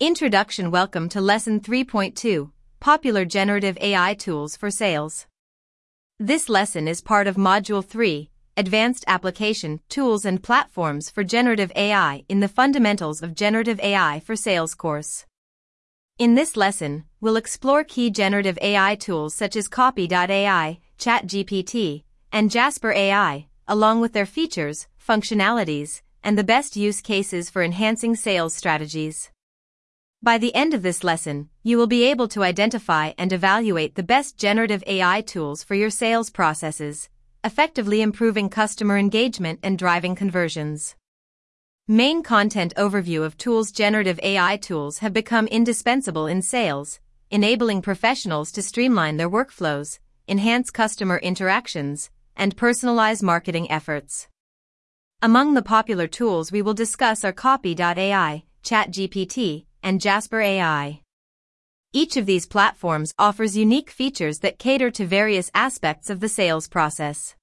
Introduction. Welcome to Lesson 3.2, Popular Generative AI Tools for Sales. This lesson is part of Module 3, Advanced Application, Tools and Platforms for Generative AI in the Fundamentals of Generative AI for Sales course. In this lesson, we'll explore key generative AI tools such as Copy.ai, ChatGPT, and Jasper AI, along with their features, functionalities, and the best use cases for enhancing sales strategies. By the end of this lesson, you will be able to identify and evaluate the best generative AI tools for your sales processes, effectively improving customer engagement and driving conversions. Main content overview of tools. Generative AI tools have become indispensable in sales, enabling professionals to streamline their workflows, enhance customer interactions, and personalize marketing efforts. Among the popular tools we will discuss are Copy.ai, ChatGPT, and Jasper AI. Each of these platforms offers unique features that cater to various aspects of the sales process.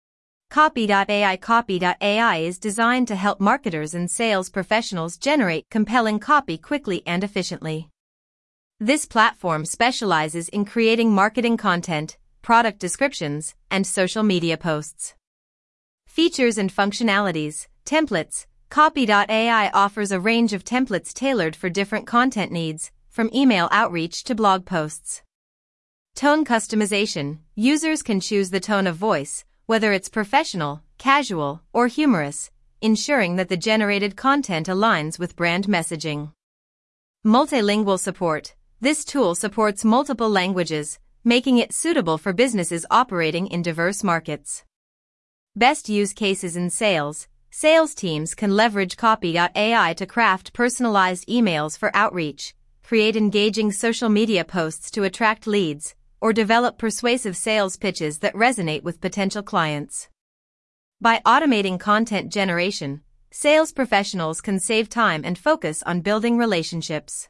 Copy.ai is designed to help marketers and sales professionals generate compelling copy quickly and efficiently. This platform specializes in creating marketing content, product descriptions, and social media posts. Features and functionalities. Templates. Copy.ai offers a range of templates tailored for different content needs, from email outreach to blog posts. Tone customization. Users can choose the tone of voice, whether it's professional, casual, or humorous, ensuring that the generated content aligns with brand messaging. Multilingual support. This tool supports multiple languages, making it suitable for businesses operating in diverse markets. Best use cases in sales. Sales teams can leverage Copy.ai to craft personalized emails for outreach, create engaging social media posts to attract leads, or develop persuasive sales pitches that resonate with potential clients. By automating content generation, sales professionals can save time and focus on building relationships.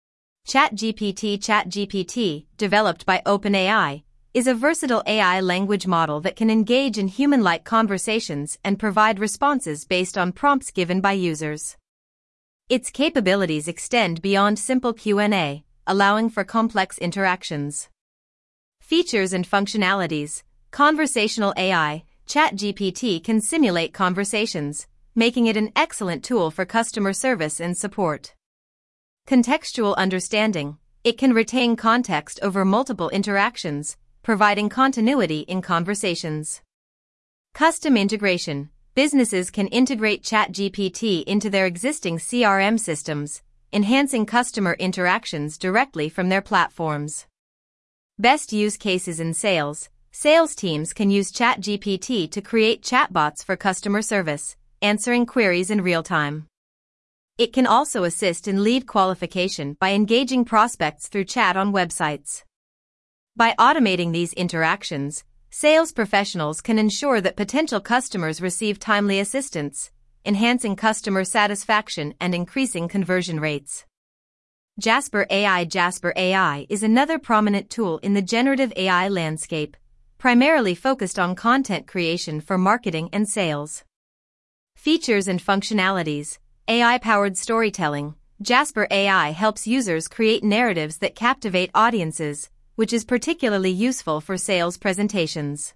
ChatGPT, developed by OpenAI, is a versatile AI language model that can engage in human-like conversations and provide responses based on prompts given by users. Its capabilities extend beyond simple Q&A, allowing for complex interactions. Features and functionalities. Conversational AI. ChatGPT can simulate conversations, making it an excellent tool for customer service and support. Contextual understanding. It can retain context over multiple interactions, providing continuity in conversations. Custom integration. Businesses can integrate ChatGPT into their existing CRM systems, enhancing customer interactions directly from their platforms. Best use cases in sales. Sales teams can use ChatGPT to create chatbots for customer service, answering queries in real time. It can also assist in lead qualification by engaging prospects through chat on websites. By automating these interactions, sales professionals can ensure that potential customers receive timely assistance, enhancing customer satisfaction and increasing conversion rates. Jasper AI is another prominent tool in the generative AI landscape, primarily focused on content creation for marketing and sales. Features and functionalities. AI-powered storytelling. Jasper AI helps users create narratives that captivate audiences, which is particularly useful for sales presentations.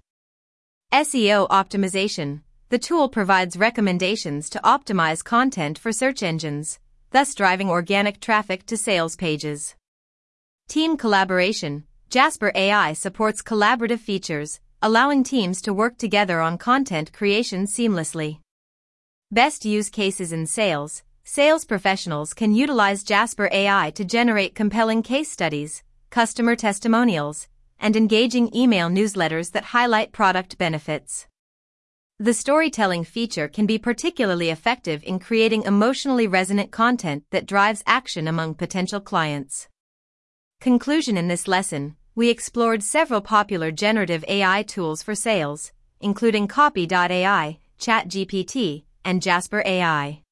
SEO optimization. The tool provides recommendations to optimize content for search engines, thus driving organic traffic to sales pages. Team collaboration. Jasper AI supports collaborative features, allowing teams to work together on content creation seamlessly. Best use cases in sales. Sales professionals can utilize Jasper AI to generate compelling case studies, customer testimonials, and engaging email newsletters that highlight product benefits. The storytelling feature can be particularly effective in creating emotionally resonant content that drives action among potential clients. Conclusion. In this lesson, we explored several popular generative AI tools for sales, including Copy.ai, ChatGPT, and Jasper AI.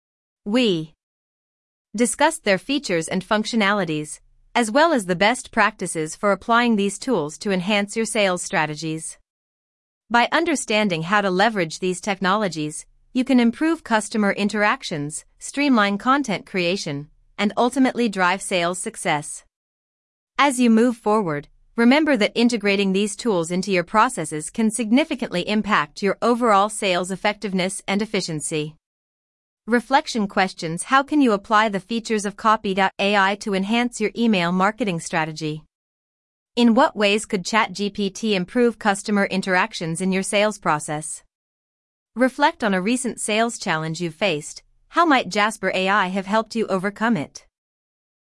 We discussed their features and functionalities, as well as the best practices for applying these tools to enhance your sales strategies. By understanding how to leverage these technologies, you can improve customer interactions, streamline content creation, and ultimately drive sales success. As you move forward, remember that integrating these tools into your processes can significantly impact your overall sales effectiveness and efficiency. Reflection questions: how can you apply the features of Copy.ai to enhance your email marketing strategy? In what ways could ChatGPT improve customer interactions in your sales process? Reflect on a recent sales challenge you've faced. How might Jasper AI have helped you overcome it?